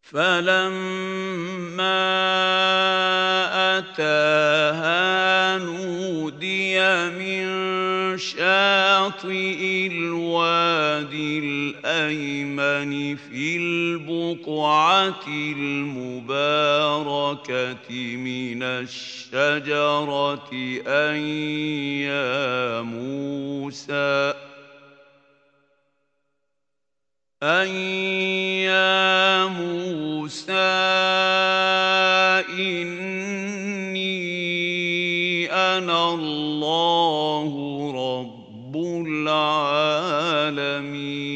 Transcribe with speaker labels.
Speaker 1: فَلَمَّا أَتَاهَا نُودِيَ مِن شَاطِئِ الْوَادِي الْأَيْمَنِ فِي الْبُقْعَةِ الْمُبَارَكَةِ مِنَ الشَّجَرَةِ أَن يَا مُوسَىٰ إِنِّي أَنَا اللَّهُ رَبُّ الْعَالَمِينَ